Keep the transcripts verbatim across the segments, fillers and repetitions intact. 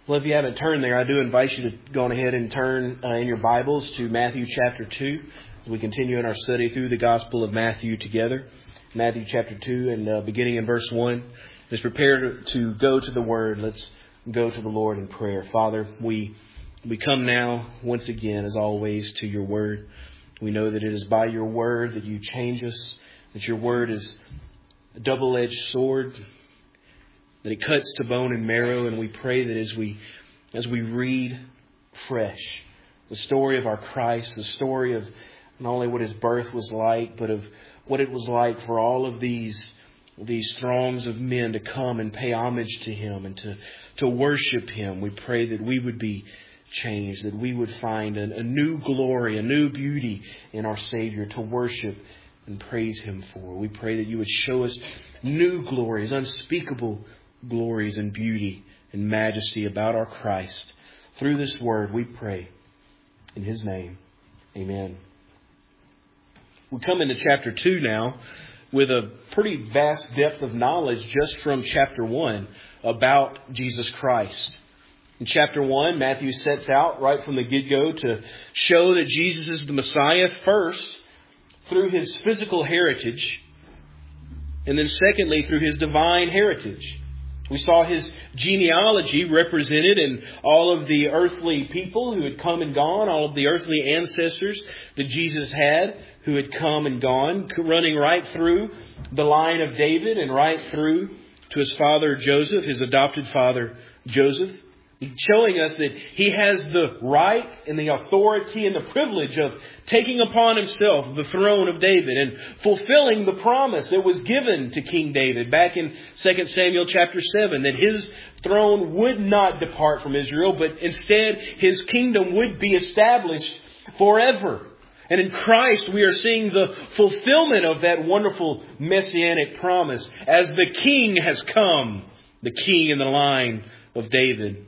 Well, if you haven't turned there, I do invite you to go on ahead and turn uh, in your Bibles to Matthew chapter two. As we continue in our study through the Gospel of Matthew together. Matthew chapter two and uh, beginning in verse one. Let's prepare to, to go to the Word. Let's go to the Lord in prayer. Father, we we come now once again, as always, to your Word. We know that it is by your Word that you change us, that your Word is a double-edged sword, that it cuts to bone and marrow, and we pray that as we as we read fresh the story of our Christ, the story of not only what his birth was like, but of what it was like for all of these these throngs of men to come and pay homage to him and to, to worship him. We pray that we would be changed, that we would find a, a new glory, a new beauty in our Savior to worship and praise him for. We pray that you would show us new glories, unspeakable glories and beauty and majesty about our Christ. Through this word we pray in his name. Amen. We come into chapter two now with a pretty vast depth of knowledge just from chapter one about Jesus Christ. In chapter one, Matthew sets out right from the get-go to show that Jesus is the Messiah first through his physical heritage, and then secondly through his divine heritage. We saw his genealogy represented in all of the earthly people who had come and gone, all of the earthly ancestors that Jesus had who had come and gone, running right through the line of David and right through to his father Joseph, his adopted father Joseph, showing us that he has the right and the authority and the privilege of taking upon himself the throne of David and fulfilling the promise that was given to King David back in Second Samuel chapter seven, that his throne would not depart from Israel, but instead his kingdom would be established forever. And in Christ we are seeing the fulfillment of that wonderful messianic promise as the King has come, the King in the line of David.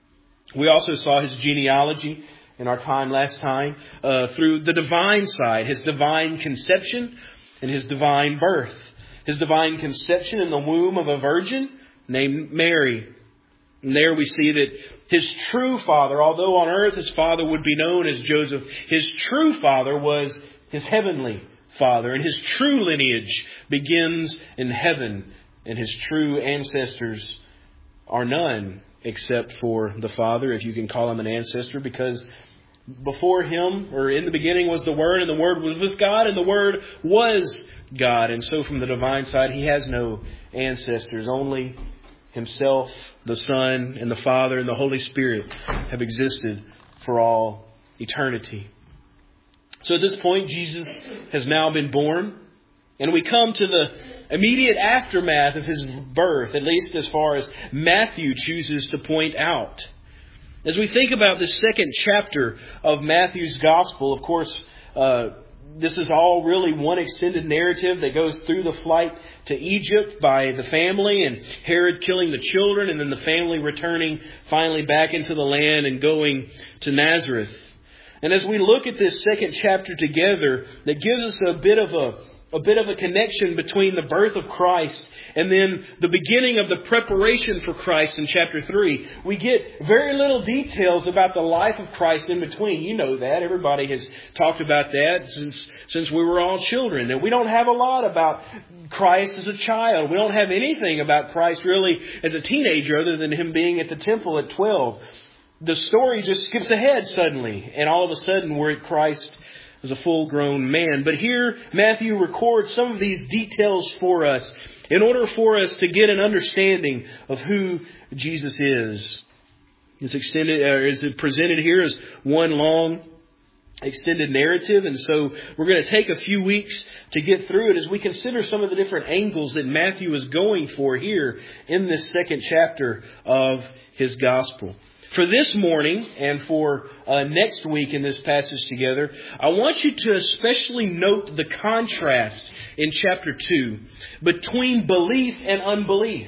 We also saw his genealogy in our time last time uh, through the divine side, his divine conception and his divine birth. His divine conception in the womb of a virgin named Mary. And there we see that his true father, although on earth his father would be known as Joseph, his true father was his heavenly father. And his true lineage begins in heaven. And his true ancestors are none except for the Father, if you can call him an ancestor, because before him, or in the beginning, was the Word, and the Word was with God, and the Word was God. And so from the divine side, he has no ancestors. Only himself, the Son, and the Father, and the Holy Spirit have existed for all eternity. So at this point, Jesus has now been born. And we come to the immediate aftermath of his birth, at least as far as Matthew chooses to point out. As we think about this second chapter of Matthew's Gospel, of course, uh, this is all really one extended narrative that goes through the flight to Egypt by the family and Herod killing the children and then the family returning finally back into the land and going to Nazareth. And as we look at this second chapter together, that gives us a bit of a A bit of a connection between the birth of Christ and then the beginning of the preparation for Christ in chapter three. We get very little details about the life of Christ in between. You know that. Everybody has talked about that since since we were all children. And we don't have a lot about Christ as a child. We don't have anything about Christ really as a teenager other than him being at the temple at twelve. The story just skips ahead suddenly. And all of a sudden we're at Christ as a full-grown man. But here Matthew records some of these details for us in order for us to get an understanding of who Jesus is. It's extended, or is it presented here as one long extended narrative, and so we're going to take a few weeks to get through it as we consider some of the different angles that Matthew is going for here in this second chapter of his gospel. For this morning and for uh, next week in this passage together, I want you to especially note the contrast in chapter two between belief and unbelief.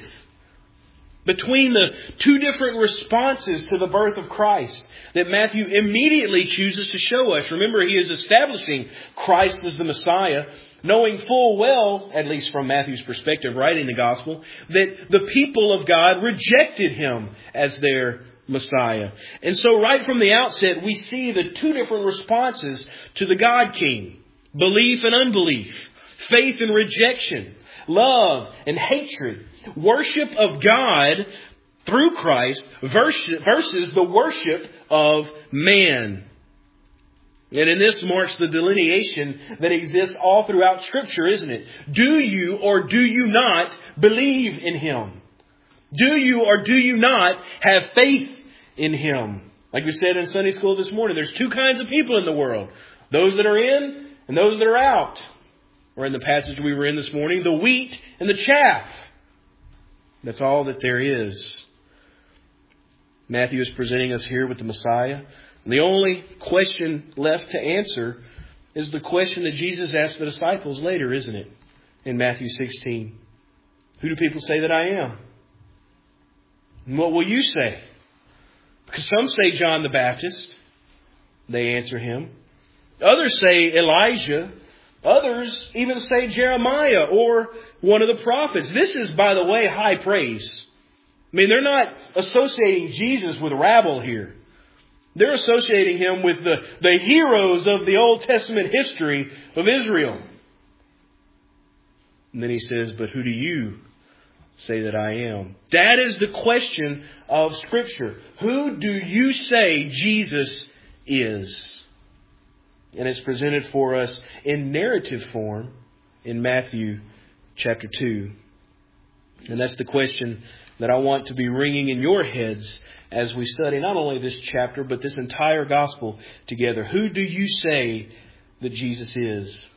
Between the two different responses to the birth of Christ that Matthew immediately chooses to show us. Remember, he is establishing Christ as the Messiah, knowing full well, at least from Matthew's perspective, writing the gospel, that the people of God rejected him as their Messiah. And so right from the outset, we see the two different responses to the God King. Belief and unbelief. Faith and rejection. Love and hatred. Worship of God through Christ versus the worship of man. And in this marks the delineation that exists all throughout Scripture, isn't it? Do you or do you not believe in Him? Do you or do you not have faith in Him? Like we said in Sunday school this morning, there's two kinds of people in the world. Those that are in and those that are out. Or in the passage we were in this morning, the wheat and the chaff. That's all that there is. Matthew is presenting us here with the Messiah. And the only question left to answer is the question that Jesus asked the disciples later, isn't it? In Matthew sixteen. Who do people say that I am? And what will you say? Because some say John the Baptist. They answer him. Others say Elijah. Others even say Jeremiah or one of the prophets. This is, by the way, high praise. I mean, they're not associating Jesus with rabble here. They're associating Him with the, the heroes of the Old Testament history of Israel. And then He says, but who do you say that I am? That is the question of Scripture. Who do you say Jesus is? And it's presented for us in narrative form in Matthew chapter two. And that's the question that I want to be ringing in your heads as we study not only this chapter, but this entire gospel together. Who do you say that Jesus is?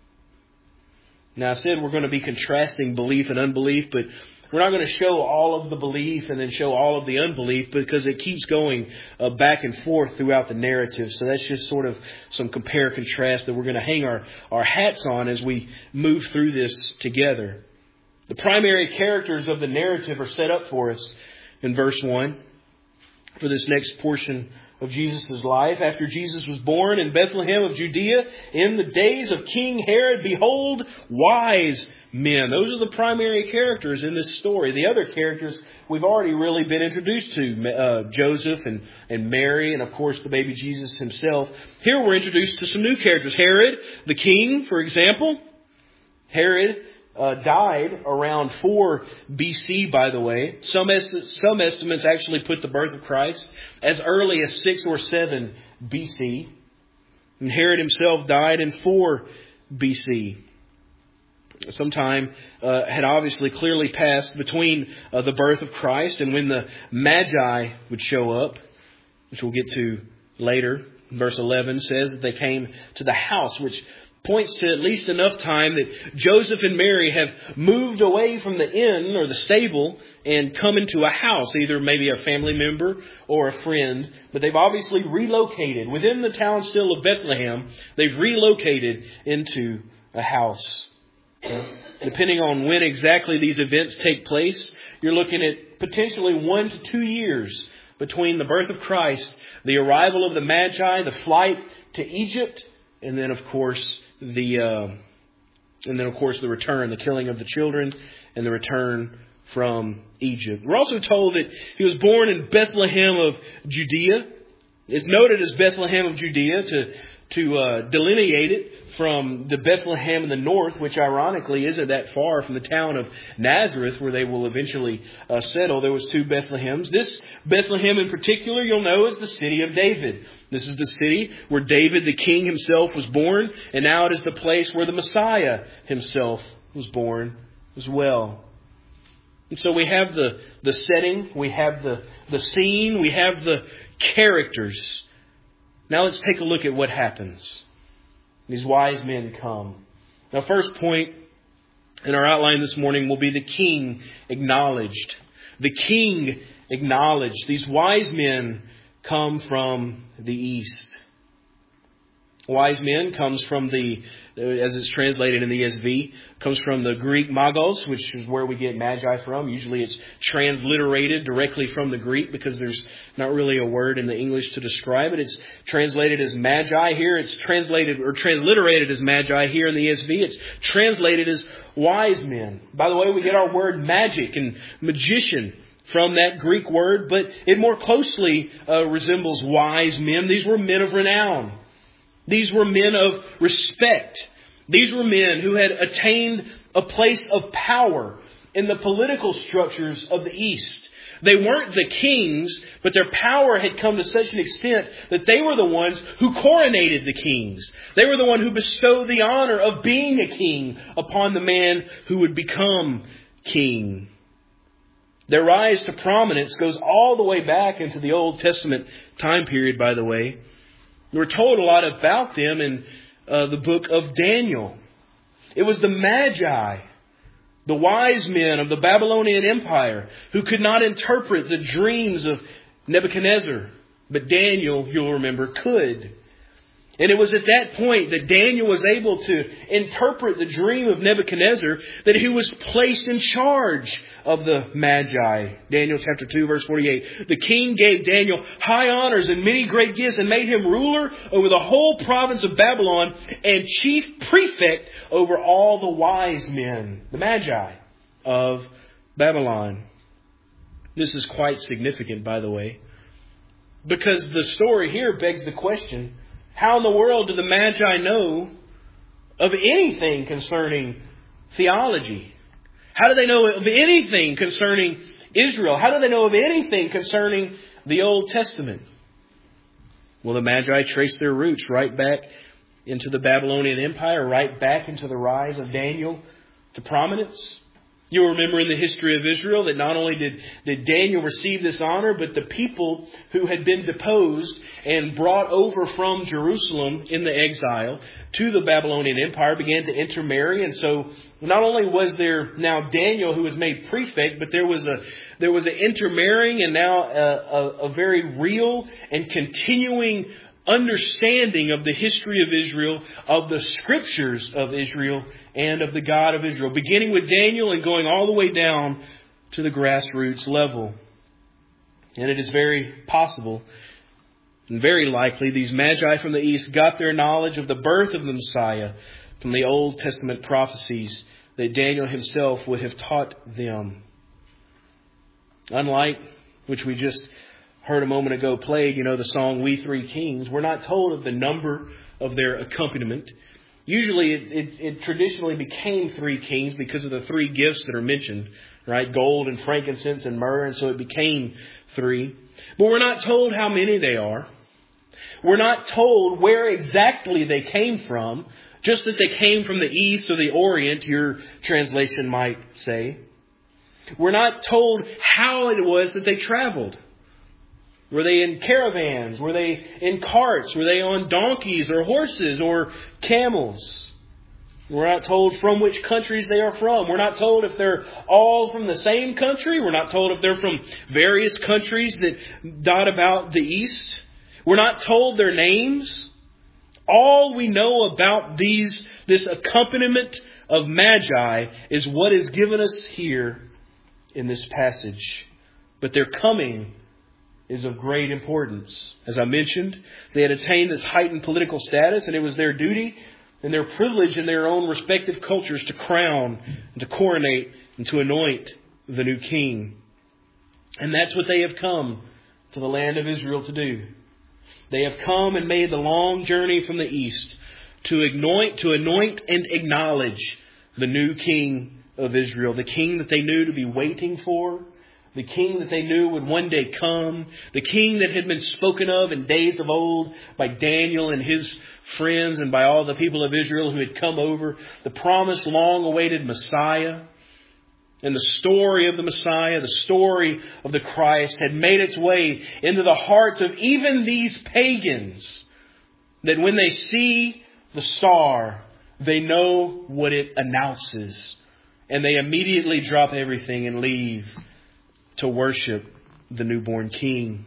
Now, I said we're going to be contrasting belief and unbelief, but we're not going to show all of the belief and then show all of the unbelief because it keeps going uh, back and forth throughout the narrative. So that's just sort of some compare contrast that we're going to hang our, our hats on as we move through this together. The primary characters of the narrative are set up for us in verse one for this next portion of Jesus' life. After Jesus was born in Bethlehem of Judea in the days of King Herod, behold, wise men. Those are the primary characters in this story. The other characters we've already really been introduced to. Uh, Joseph and, and Mary and, of course, the baby Jesus himself. Here we're introduced to some new characters. Herod, the king, for example. Herod Uh, died around four B C, by the way. Some, est- some estimates actually put the birth of Christ as early as six or seven B C. And Herod himself died in four B C. Some time uh, had obviously clearly passed between uh, the birth of Christ and when the Magi would show up, which we'll get to later. Verse eleven says that they came to the house, which points to at least enough time that Joseph and Mary have moved away from the inn or the stable and come into a house, either maybe a family member or a friend. But they've obviously relocated within the town still of Bethlehem. They've relocated into a house. Depending on when exactly these events take place, you're looking at potentially one to two years between the birth of Christ, the arrival of the Magi, the flight to Egypt, and then, of course, the uh, and then, of course, the return, the killing of the children, and the return from Egypt. We're also told that He was born in Bethlehem of Judea. It's noted as Bethlehem of Judea to to uh, delineate it from the Bethlehem in the north, which ironically isn't that far from the town of Nazareth, where they will eventually uh, settle. There was two Bethlehems. This Bethlehem in particular, you'll know, is the city of David. This is the city where David, the king himself, was born. And now it is the place where the Messiah himself was born as well. And so we have the, the setting, we have the, the scene, we have the characters. Now let's take a look at what happens. These wise men come. Now, first point in our outline this morning will be the king acknowledged. The king acknowledged. These wise men come from the east. Wise men comes from the, as it's translated in the E S V, comes from the Greek magos, which is where we get magi from. Usually it's transliterated directly from the Greek because there's not really a word in the English to describe it. It's translated as magi here. It's translated or transliterated as magi here in the E S V. It's translated as wise men. By the way, we get our word magic and magician from that Greek word, but it more closely uh, resembles wise men. These were men of renown. These were men of respect. These were men who had attained a place of power in the political structures of the East. They weren't the kings, but their power had come to such an extent that they were the ones who coronated the kings. They were the one who bestowed the honor of being a king upon the man who would become king. Their rise to prominence goes all the way back into the Old Testament time period, by the way. We're told a lot about them in uh, the book of Daniel. It was the Magi, the wise men of the Babylonian Empire, who could not interpret the dreams of Nebuchadnezzar. But Daniel, you'll remember, could. And it was at that point that Daniel was able to interpret the dream of Nebuchadnezzar that he was placed in charge of the Magi. Daniel chapter two, verse forty-eight. The king gave Daniel high honors and many great gifts and made him ruler over the whole province of Babylon and chief prefect over all the wise men, the Magi of Babylon. This is quite significant, by the way, because the story here begs the question, how in the world do the Magi know of anything concerning theology? How do they know of anything concerning Israel? How do they know of anything concerning the Old Testament? Well, the Magi trace their roots right back into the Babylonian Empire, right back into the rise of Daniel to prominence. You'll remember in the history of Israel that not only did, did Daniel receive this honor, but the people who had been deposed and brought over from Jerusalem in the exile to the Babylonian Empire began to intermarry. And so not only was there now Daniel who was made prefect, but there was a there was an intermarrying and now a, a, a very real and continuing understanding of the history of Israel, of the scriptures of Israel, and of the God of Israel, beginning with Daniel and going all the way down to the grassroots level. And it is very possible and very likely these Magi from the East got their knowledge of the birth of the Messiah from the Old Testament prophecies that Daniel himself would have taught them. Unlike, which we just heard a moment ago played, you know, the song We Three Kings, we're not told of the number of their accompaniment. Usually it, it, it traditionally became three kings because of the three gifts that are mentioned, right? Gold and frankincense and myrrh, and so it became three. But we're not told how many they are. We're not told where exactly they came from, just that they came from the east or the orient, your translation might say. We're not told how it was that they traveled. Were they in caravans? Were they in carts? Were they on donkeys or horses or camels? We're not told from which countries they are from. We're not told if they're all from the same country. We're not told if they're from various countries that dot about the east. We're not told their names. All we know about these, this accompaniment of Magi is what is given us here in this passage. But their coming is of great importance. As I mentioned, they had attained this heightened political status, and it was their duty and their privilege in their own respective cultures to crown and to coronate and to anoint the new king. And that's what they have come to the land of Israel to do. They have come and made the long journey from the east to anoint, to anoint and acknowledge the new king of Israel, the king that they knew to be waiting for, the king that they knew would one day come, the king that had been spoken of in days of old by Daniel and his friends and by all the people of Israel who had come over, the promised long-awaited Messiah. And the story of the Messiah, the story of the Christ had made its way into the hearts of even these pagans, that when they see the star, they know what it announces. And they immediately drop everything and leave to worship the newborn king.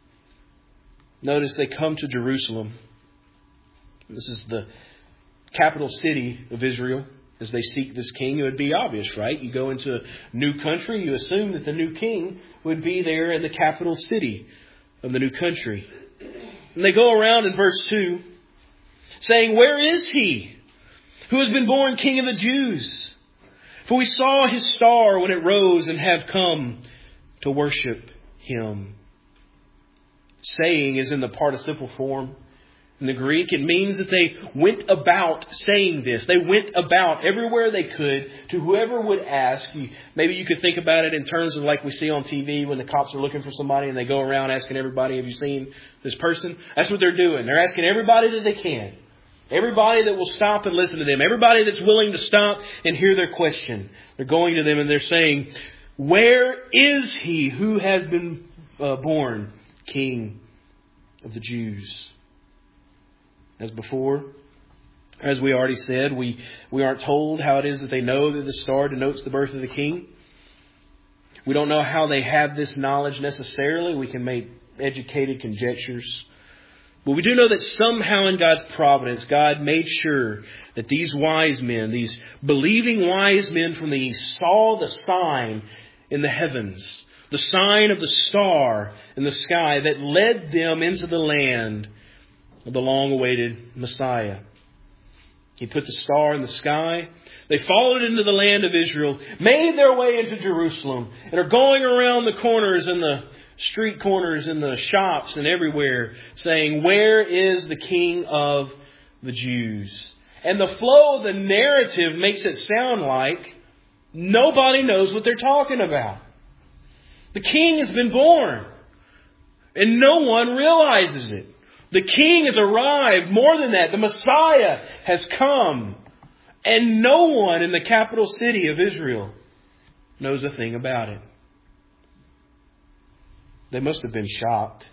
Notice they come to Jerusalem. This is the capital city of Israel. As they seek this king, it would be obvious, right? You go into a new country, you assume that the new king would be there in the capital city of the new country. And they go around in verse two saying, "Where is he who has been born King of the Jews? For we saw his star when it rose and have come to worship Him. Saying is in the participle form. In the Greek, it means that they went about saying this. They went about everywhere they could to whoever would ask. You, maybe you could think about it in terms of like we see on T V when the cops are looking for somebody and they go around asking everybody, have you seen this person? That's what they're doing. They're asking everybody that they can. Everybody that will stop and listen to them. Everybody that's willing to stop and hear their question. They're going to them and they're saying, where is He who has been uh, born King of the Jews? As before, as we already said, we, we aren't told how it is that they know that the star denotes the birth of the King. We don't know how they have this knowledge necessarily. We can make educated conjectures. But we do know that somehow in God's providence, God made sure that these wise men, these believing wise men from the east, saw the sign in the heavens, the sign of the star in the sky that led them into the land of the long-awaited Messiah. He put the star in the sky. They followed into the land of Israel, made their way into Jerusalem, and are going around the corners and the street corners and the shops and everywhere saying, where is the King of the Jews? And the flow of the narrative makes it sound like nobody knows what they're talking about. The King has been born, and no one realizes it. The King has arrived. More than that, the Messiah has come. And no one in the capital city of Israel knows a thing about it. They must have been shocked.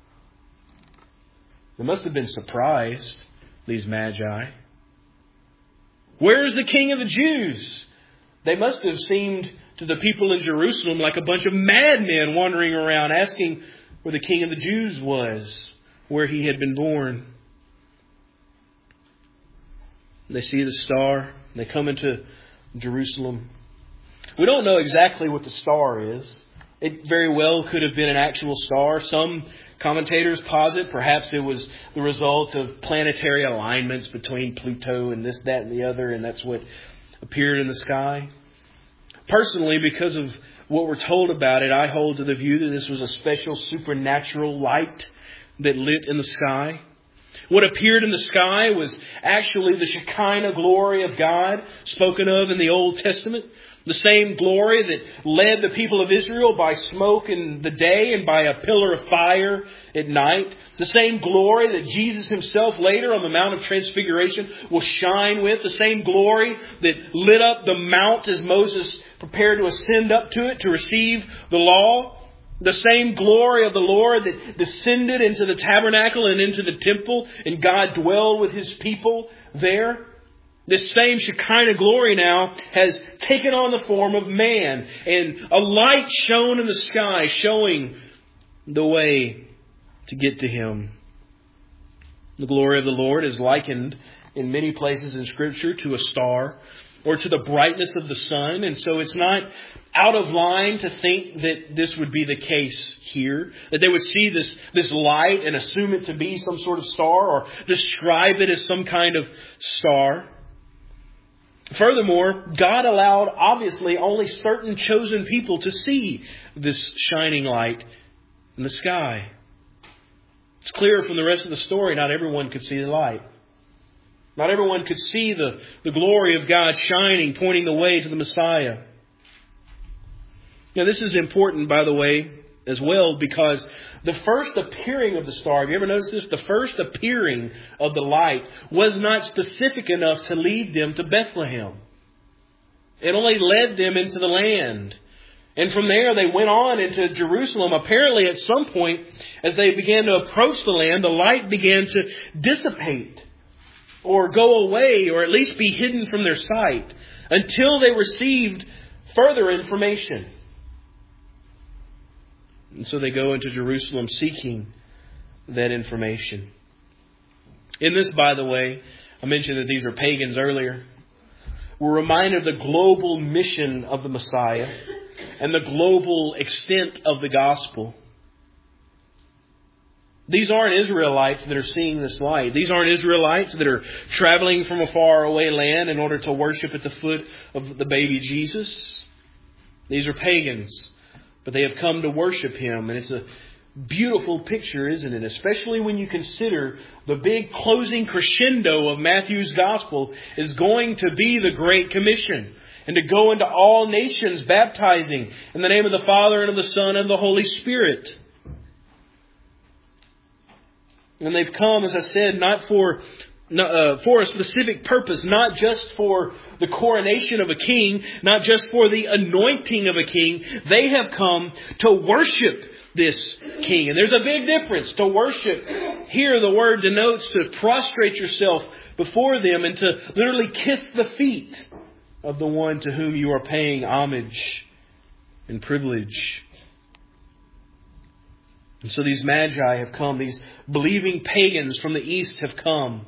They must have been surprised, these magi. Where is the King of the Jews? They must have seemed to the people in Jerusalem like a bunch of madmen wandering around asking where the King of the Jews was, where He had been born. They see the star. They come into Jerusalem. We don't know exactly what the star is. It very well could have been an actual star. Some commentators posit perhaps it was the result of planetary alignments between Pluto and this, that, and the other, and that's what appeared in the sky. Personally, because of what we're told about it, I hold to the view that this was a special supernatural light that lit in the sky. What appeared in the sky was actually the Shekinah glory of God spoken of in the Old Testament. The same glory that led the people of Israel by smoke in the day and by a pillar of fire at night. The same glory that Jesus Himself later on the Mount of Transfiguration will shine with. The same glory that lit up the mount as Moses prepared to ascend up to it to receive the law. The same glory of the Lord that descended into the tabernacle and into the temple, and God dwelled with His people there. This same Shekinah glory now has taken on the form of man, and a light shone in the sky showing the way to get to Him. The glory of the Lord is likened in many places in Scripture to a star or to the brightness of the sun. And so it's not out of line to think that this would be the case here. That they would see this, this light and assume it to be some sort of star or describe it as some kind of star. Furthermore, God allowed obviously only certain chosen people to see this shining light in the sky. It's clear from the rest of the story, not everyone could see the light. Not everyone could see the, the glory of God shining, pointing the way to the Messiah. Now, this is important, by the way, as well, because the first appearing of the star, have you ever noticed this? The first appearing of the light was not specific enough to lead them to Bethlehem. It only led them into the land. And from there, they went on into Jerusalem. Apparently, at some point, as they began to approach the land, the light began to dissipate or go away, or at least be hidden from their sight, until they received further information. And so they go into Jerusalem seeking that information. In this, by the way, I mentioned that these are pagans earlier. We're reminded of the global mission of the Messiah and the global extent of the gospel. These aren't Israelites that are seeing this light. These aren't Israelites that are traveling from a far away land in order to worship at the foot of the baby Jesus. These are pagans. but they have come to worship Him. And it's a beautiful picture, isn't it? Especially when you consider the big closing crescendo of Matthew's Gospel is going to be the Great Commission. And to go into all nations, baptizing in the name of the Father and of the Son and of the Holy Spirit. And they've come, as I said, not for uh, for a specific purpose, not just for the coronation of a king, not just for the anointing of a king. They have come to worship this king. And there's a big difference. To worship, here the word denotes to prostrate yourself before them and to literally kiss the feet of the one to whom you are paying homage and privilege. And so these magi have come. These believing pagans from the east have come.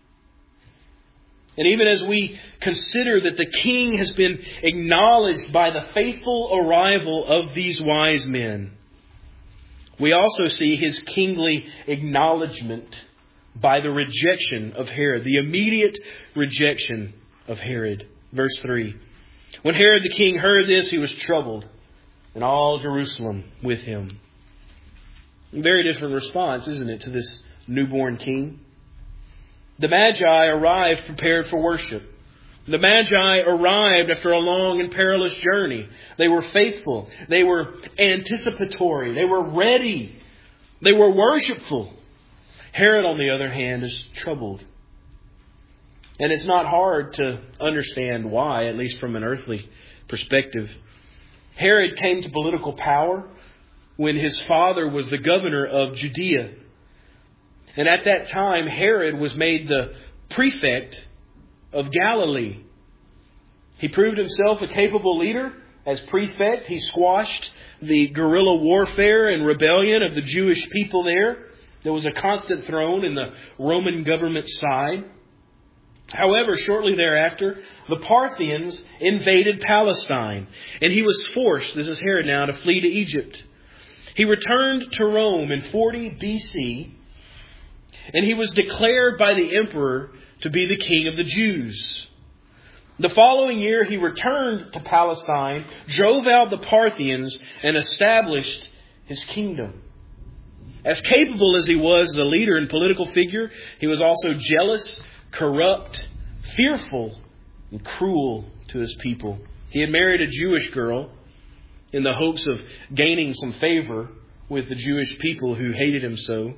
And even as we consider that the king has been acknowledged by the faithful arrival of these wise men, we also see his kingly acknowledgement by the rejection of Herod, the immediate rejection of Herod. Verse three. When Herod the king heard this, he was troubled, and all Jerusalem with him. A very different response, isn't it, to this newborn king? The Magi arrived prepared for worship. The Magi arrived after a long and perilous journey. They were faithful. They were anticipatory. They were ready. They were worshipful. Herod, on the other hand, is troubled. And it's not hard to understand why, at least from an earthly perspective. Herod came to political power when his father was the governor of Judea. And at that time, Herod was made the prefect of Galilee. He proved himself a capable leader. As prefect, he squashed the guerrilla warfare and rebellion of the Jewish people there. There was a constant thrown in the Roman government side. However, shortly thereafter, the Parthians invaded Palestine, and he was forced, this is Herod now, to flee to Egypt. He returned to Rome in forty B C, and he was declared by the emperor to be the king of the Jews. The following year, he returned to Palestine, drove out the Parthians, and established his kingdom. As capable as he was as a leader and political figure, he was also jealous, corrupt, fearful, and cruel to his people. He had married a Jewish girl in the hopes of gaining some favor with the Jewish people who hated him so.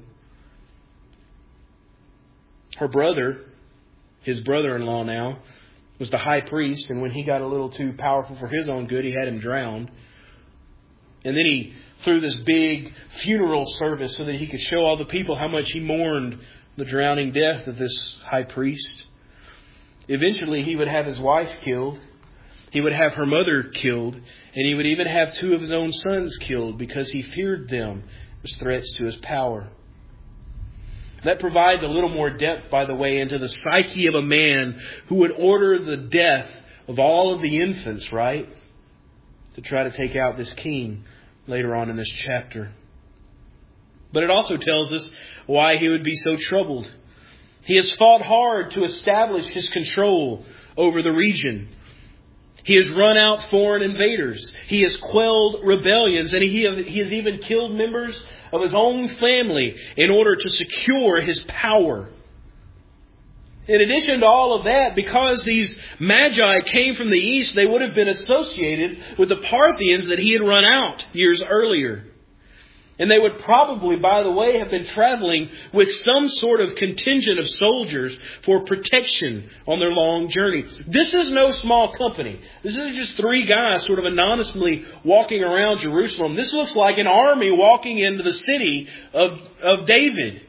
Her brother, his brother-in-law now, was the high priest, and when he got a little too powerful for his own good, he had him drowned. And then he threw this big funeral service so that he could show all the people how much he mourned the drowning death of this high priest. Eventually, he would have his wife killed. He would have her mother killed. And he would even have two of his own sons killed because he feared them as threats to his power. That provides a little more depth, by the way, into the psyche of a man who would order the death of all of the infants, right? To try to take out this king later on in this chapter. But it also tells us why he would be so troubled. He has fought hard to establish his control over the region. He has run out foreign invaders. He has quelled rebellions, and he has, he has even killed members of his own family in order to secure his power. In addition to all of that, because these magi came from the east, they would have been associated with the Parthians that he had run out years earlier. And they would probably, by the way, have been traveling with some sort of contingent of soldiers for protection on their long journey. This is no small company. This is just three guys sort of anonymously walking around Jerusalem. This looks like an army walking into the city of, of David.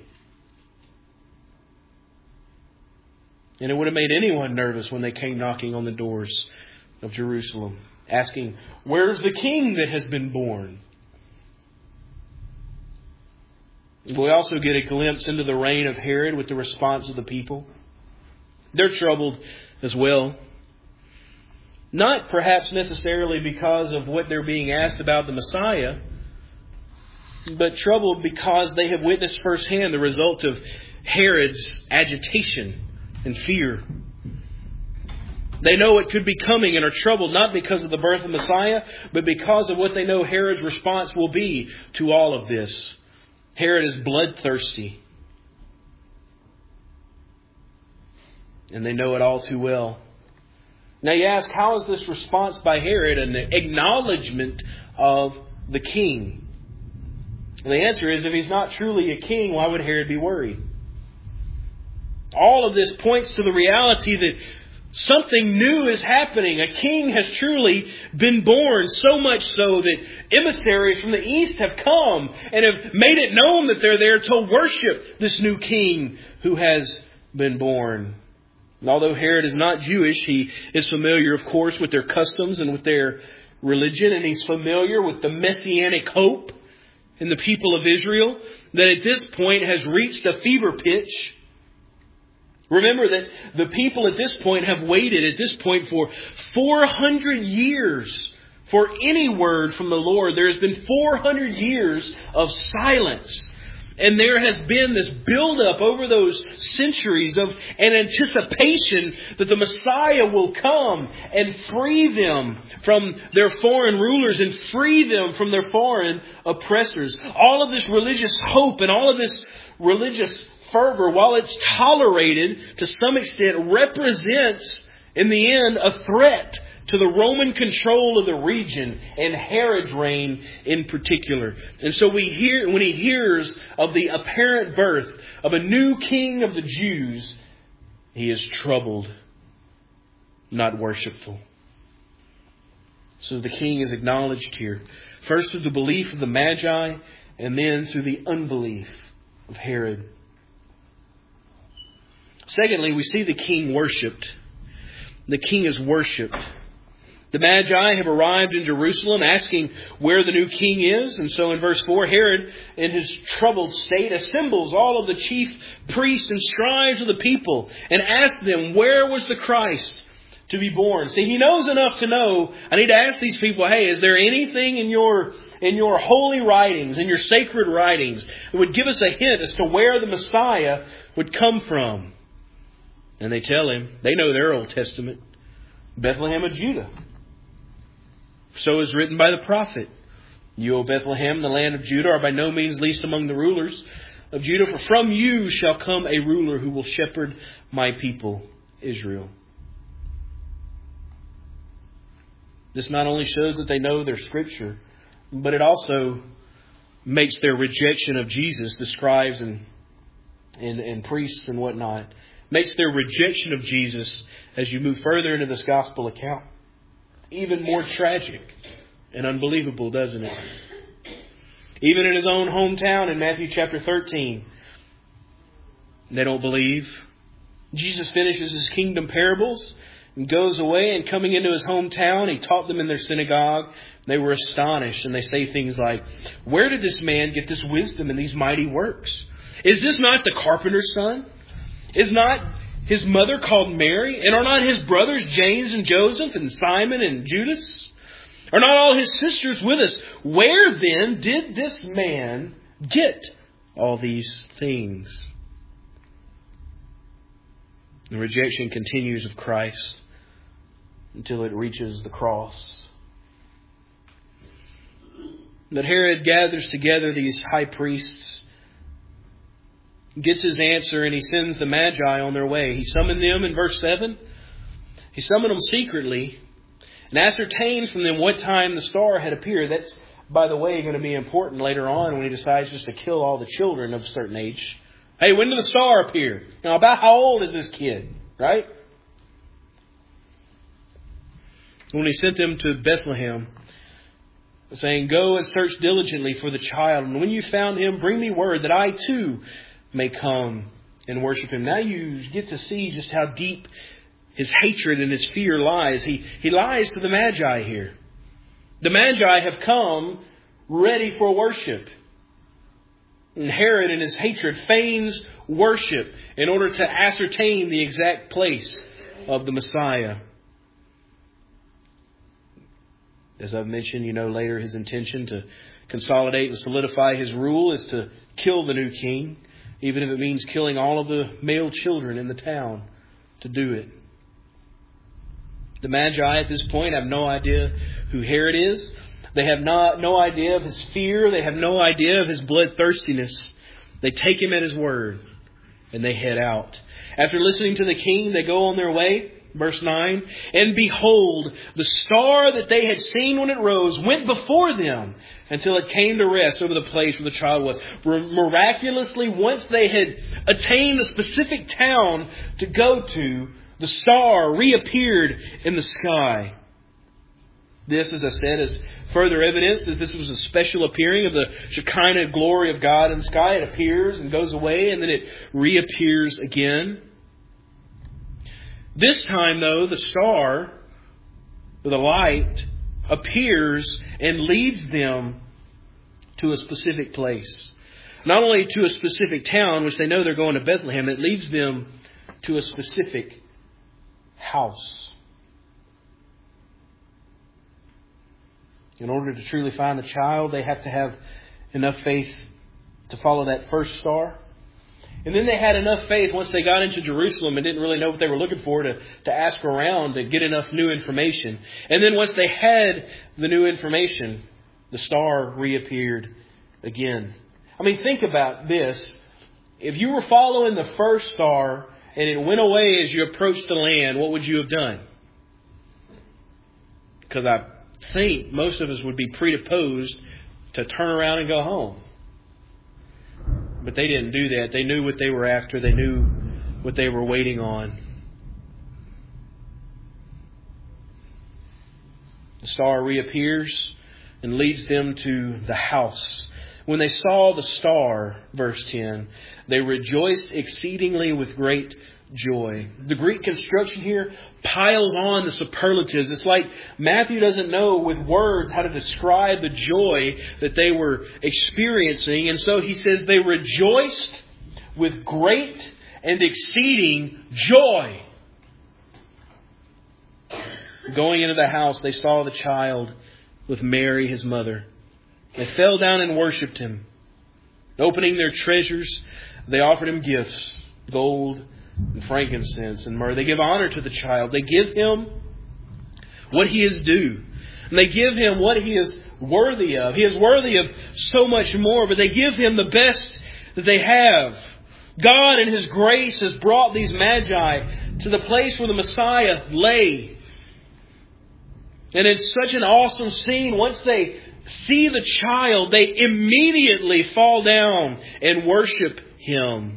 And it would have made anyone nervous when they came knocking on the doors of Jerusalem, asking, "Where's the king that has been born?" We also get a glimpse into the reign of Herod with the response of the people. They're troubled as well. Not perhaps necessarily because of what they're being asked about the Messiah, but troubled because they have witnessed firsthand the result of Herod's agitation and fear. They know it could be coming and are troubled not because of the birth of Messiah, but because of what they know Herod's response will be to all of this. Herod is bloodthirsty. And they know it all too well. Now you ask, how is this response by Herod an acknowledgement of the king? And the answer is, if he's not truly a king, why would Herod be worried? All of this points to the reality that something new is happening. A king has truly been born, so much so that emissaries from the east have come and have made it known that they're there to worship this new king who has been born. And although Herod is not Jewish, he is familiar, of course, with their customs and with their religion, and he's familiar with the messianic hope in the people of Israel that at this point has reached a fever pitch. Remember that the people at this point have waited at this point for four hundred years for any word from the Lord. There has been four hundred years of silence. And there has been this build-up over those centuries of an anticipation that the Messiah will come and free them from their foreign rulers and free them from their foreign oppressors. All of this religious hope and all of this religious fervor, while it's tolerated to some extent, represents in the end a threat to the Roman control of the region and Herod's reign in particular. And so we hear, when he hears of the apparent birth of a new king of the Jews, he is troubled, not worshipful. So the king is acknowledged here. First through the belief of the Magi, and then through the unbelief of Herod. Secondly, we see the king worshipped. The king is worshipped. The Magi have arrived in Jerusalem asking where the new king is. And so in verse four, Herod, in his troubled state, assembles all of the chief priests and scribes of the people and asks them, where was the Christ to be born? See, he knows enough to know, I need to ask these people, hey, is there anything in your in your holy writings, in your sacred writings, that would give us a hint as to where the Messiah would come from? And they tell him, they know their Old Testament, Bethlehem of Judah. So is written by the prophet. You, O Bethlehem, the land of Judah, are by no means least among the rulers of Judah. For from you shall come a ruler who will shepherd my people, Israel. This not only shows that they know their scripture, but it also makes their rejection of Jesus, the scribes and, and, and priests and whatnot, makes their rejection of Jesus, as you move further into this gospel account, even more tragic and unbelievable, doesn't it? Even in his own hometown in Matthew chapter thirteen, they don't believe. Jesus finishes his kingdom parables and goes away, and coming into his hometown, he taught them in their synagogue. They were astonished, and they say things like, where did this man get this wisdom and these mighty works? Is this not the carpenter's son? Is not his mother called Mary? And are not his brothers James and Joseph and Simon and Judas? Are not all his sisters with us? Where then did this man get all these things? The rejection continues of Christ until it reaches the cross. But Herod gathers together these high priests, gets his answer, and he sends the Magi on their way. He summoned them in verse seven. He summoned them secretly and ascertained from them what time the star had appeared. That's, by the way, going to be important later on when he decides just to kill all the children of a certain age. Hey, when did the star appear? Now, about how old is this kid? Right? When he sent them to Bethlehem, saying, go and search diligently for the child. And when you found him, bring me word that I too may come and worship him. Now you get to see just how deep his hatred and his fear lies. He, he lies to the Magi here. The Magi have come ready for worship. And Herod in his hatred feigns worship in order to ascertain the exact place of the Messiah. As I've mentioned, you know, later his intention to consolidate and solidify his rule is to kill the new king, even if it means killing all of the male children in the town to do it. The Magi at this point have no idea who Herod is. They have not, no idea of his fear. They have no idea of his bloodthirstiness. They take him at his word and they head out. After listening to the king, they go on their way. Verse nine, and behold, the star that they had seen when it rose went before them until it came to rest over the place where the child was. Miraculously, once they had attained the specific town to go to, the star reappeared in the sky. This, as I said, is further evidence that this was a special appearing of the Shekinah glory of God in the sky. It appears and goes away, and then it reappears again. This time, though, the star, the light, appears and leads them to a specific place. Not only to a specific town, which they know they're going to Bethlehem, it leads them to a specific house. In order to truly find the child, they have to have enough faith to follow that first star. And then they had enough faith once they got into Jerusalem and didn't really know what they were looking for to, to ask around to get enough new information. And then once they had the new information, the star reappeared again. I mean, think about this. If you were following the first star and it went away as you approached the land, what would you have done? Because I think most of us would be predisposed to turn around and go home. But they didn't do that. They knew what they were after. They knew what they were waiting on. The star reappears and leads them to the house. When they saw the star, verse ten, they rejoiced exceedingly with great joy. The Greek construction here piles on the superlatives. It's like Matthew doesn't know with words how to describe the joy that they were experiencing. And so he says they rejoiced with great and exceeding joy. Going into the house, they saw the child with Mary, his mother. They fell down and worshipped him. Opening their treasures, they offered him gifts, gold and frankincense and myrrh. They give honor to the child. They give him what he is due. And they give him what he is worthy of. He is worthy of so much more, but they give him the best that they have. God in His grace has brought these magi to the place where the Messiah lay. And it's such an awesome scene. Once they see the child, they immediately fall down and worship Him.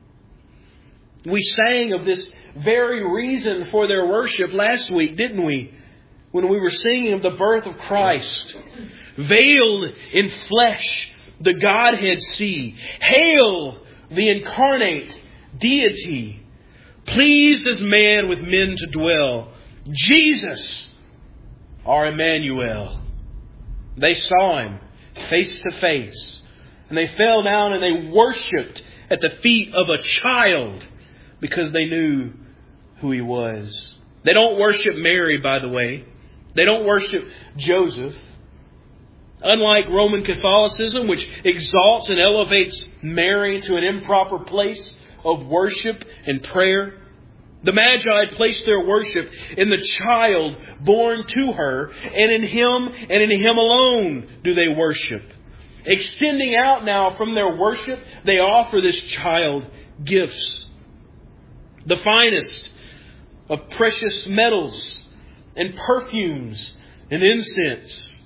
We sang of this very reason for their worship last week, didn't we? When we were singing of the birth of Christ. Veiled in flesh, the Godhead see. Hail the incarnate deity. Pleased as man with men to dwell. Jesus, our Emmanuel. They saw Him face to face. And they fell down and they worshipped at the feet of a child. Because they knew who He was. They don't worship Mary, by the way. They don't worship Joseph. Unlike Roman Catholicism, which exalts and elevates Mary to an improper place of worship and prayer, the Magi placed their worship in the child born to her, and in Him and in Him alone do they worship. Extending out now from their worship, they offer this child gifts. The finest of precious metals and perfumes and incense.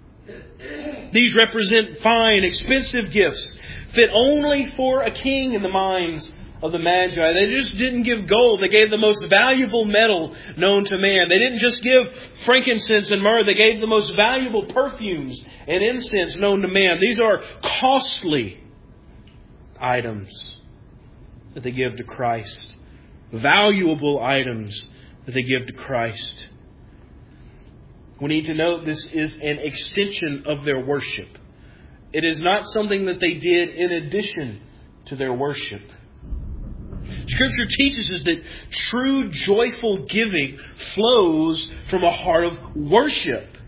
These represent fine, expensive gifts fit only for a king in the minds of the Magi. They just didn't give gold. They gave the most valuable metal known to man. They didn't just give frankincense and myrrh. They gave the most valuable perfumes and incense known to man. These are costly items that they give to Christ. Valuable items that they give to Christ. We need to note this is an extension of their worship. It is not something that they did in addition to their worship. Scripture teaches us that true joyful giving flows from a heart of worship.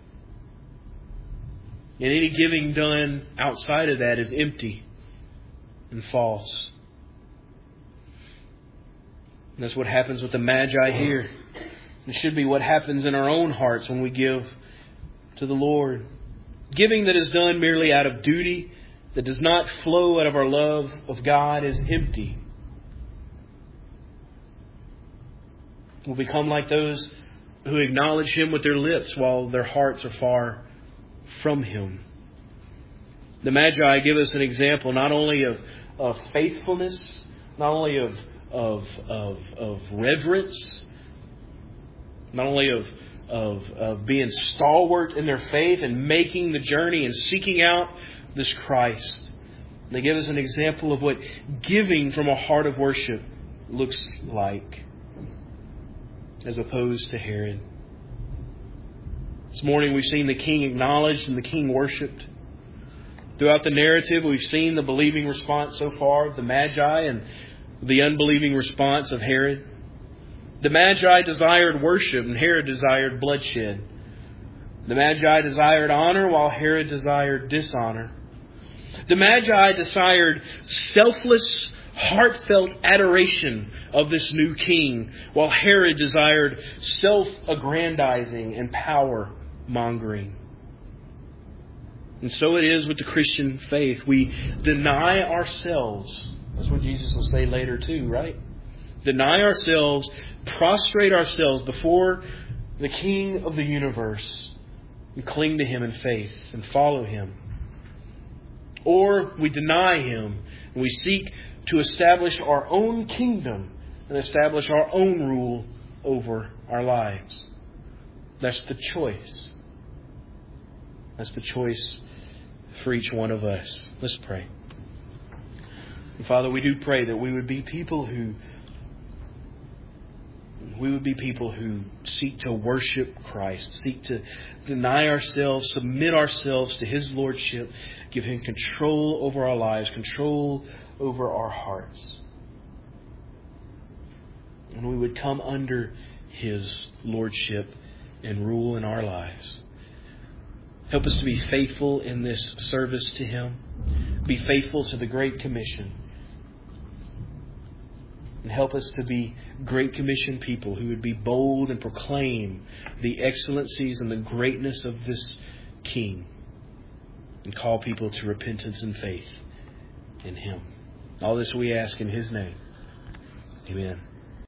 And any giving done outside of that is empty and false. And that's what happens with the Magi here. It should be what happens in our own hearts when we give to the Lord. Giving that is done merely out of duty, that does not flow out of our love of God, is empty. We'll become like those who acknowledge Him with their lips while their hearts are far from Him. The Magi give us an example not only of, of faithfulness, not only of, of, of, of reverence, not only of, of, of being stalwart in their faith and making the journey and seeking out this Christ. They give us an example of what giving from a heart of worship looks like, as opposed to Herod. This morning we've seen the king acknowledged and the king worshipped. Throughout the narrative we've seen the believing response so far of the Magi and the unbelieving response of Herod. The Magi desired worship and Herod desired bloodshed. The Magi desired honor while Herod desired dishonor. The Magi desired selfless, heartfelt adoration of this new king, while Herod desired self-aggrandizing and power-mongering. And so it is with the Christian faith. We deny ourselves. That's what Jesus will say later too, right? Deny ourselves, prostrate ourselves before the King of the universe, and cling to Him in faith and follow Him. Or we deny Him and we seek to establish our own kingdom and establish our own rule over our lives. That's the choice. That's the choice for each one of us. Let's pray. And Father, we do pray that we would be people who we would be people who seek to worship Christ, seek to deny ourselves, submit ourselves to His Lordship, give Him control over our lives, control over our hearts. And we would come under His Lordship and rule in our lives. Help us to be faithful in this service to Him. Be faithful to the Great Commission. And help us to be Great Commission people who would be bold and proclaim the excellencies and the greatness of this King. And call people to repentance and faith in Him. All this we ask in His name. Amen.